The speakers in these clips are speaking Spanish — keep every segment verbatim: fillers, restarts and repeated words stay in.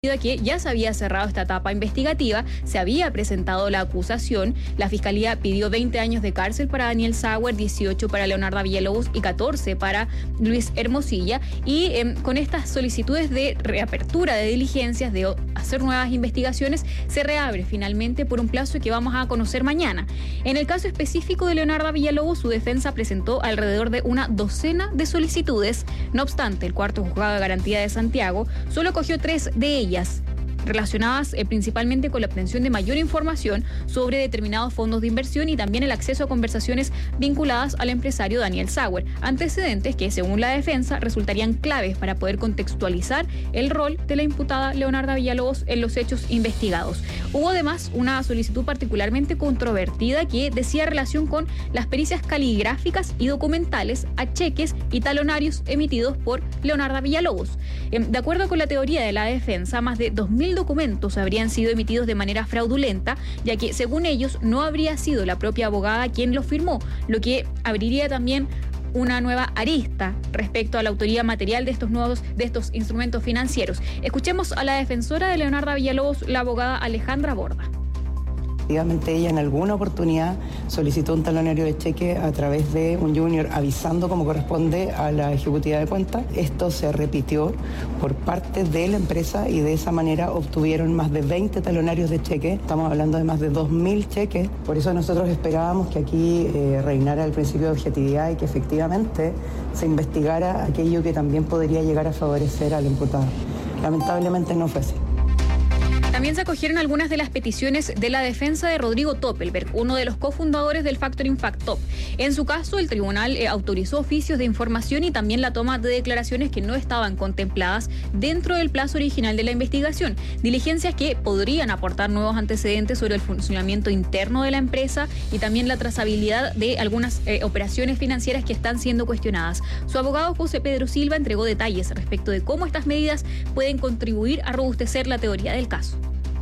que ya se había cerrado esta etapa investigativa, se había presentado la acusación, la Fiscalía pidió veinte años de cárcel para Daniel Sauer, dieciocho para Leonardo Villalobos y catorce para Luis Hermosilla, y eh, con estas solicitudes de reapertura de diligencias, de hacer nuevas investigaciones, se reabre finalmente por un plazo que vamos a conocer mañana. En el caso específico de Leonardo Villalobos, su defensa presentó alrededor de una docena de solicitudes. No obstante, el cuarto juzgado de garantía de Santiago solo acogió tres de ellas, relacionadas eh, principalmente con la obtención de mayor información sobre determinados fondos de inversión y también el acceso a conversaciones vinculadas al empresario Daniel Sauer, antecedentes que, según la defensa, resultarían claves para poder contextualizar el rol de la imputada Leonardo Villalobos en los hechos investigados. Hubo además una solicitud particularmente controvertida que decía relación con las pericias caligráficas y documentales a cheques y talonarios emitidos por Leonardo Villalobos. Eh, de acuerdo con la teoría de la defensa, más de dos mil documentos habrían sido emitidos de manera fraudulenta, ya que, según ellos, no habría sido la propia abogada quien los firmó, lo que abriría también una nueva arista respecto a la autoría material de estos nuevos de estos instrumentos financieros. Escuchemos a la defensora de Leonardo Villalobos, la abogada Alejandra Borda. Efectivamente, ella en alguna oportunidad solicitó un talonario de cheque a través de un junior avisando como corresponde a la ejecutiva de cuentas. Esto se repitió por parte de la empresa y de esa manera obtuvieron más de veinte talonarios de cheque. Estamos hablando de más de dos mil cheques. Por eso nosotros esperábamos que aquí eh, reinara el principio de objetividad y que efectivamente se investigara aquello que también podría llegar a favorecer al imputado. Lamentablemente no fue así. También se acogieron algunas de las peticiones de la defensa de Rodrigo Toppelberg, uno de los cofundadores del Factoring Factop. En su caso, el tribunal eh, autorizó oficios de información y también la toma de declaraciones que no estaban contempladas dentro del plazo original de la investigación. Diligencias que podrían aportar nuevos antecedentes sobre el funcionamiento interno de la empresa y también la trazabilidad de algunas eh, operaciones financieras que están siendo cuestionadas. Su abogado José Pedro Silva entregó detalles respecto de cómo estas medidas pueden contribuir a robustecer la teoría del caso.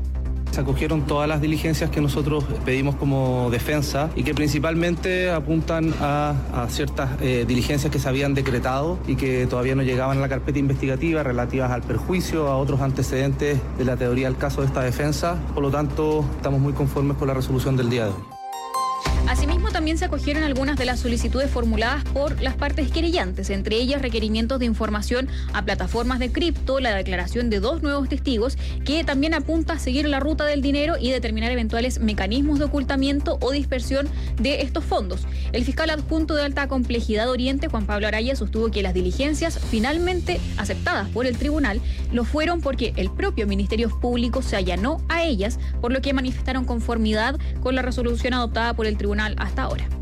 Se acogieron todas las diligencias que nosotros pedimos como defensa y que principalmente apuntan a, a ciertas eh, diligencias que se habían decretado y que todavía no llegaban a la carpeta investigativa relativas al perjuicio, a otros antecedentes de la teoría del caso de esta defensa. Por lo tanto, estamos muy conformes con la resolución del día de hoy. Asimismo, también se acogieron algunas de las solicitudes formuladas por las partes querellantes, entre ellas requerimientos de información a plataformas de cripto, la declaración de dos nuevos testigos, que también apunta a seguir la ruta del dinero y determinar eventuales mecanismos de ocultamiento o dispersión de estos fondos. El fiscal adjunto de alta complejidad Oriente, Juan Pablo Araya, sostuvo que las diligencias finalmente aceptadas por el tribunal lo fueron porque el propio Ministerio Público se allanó a ellas, por lo que manifestaron conformidad con la resolución adoptada por el tribunal hasta ahora.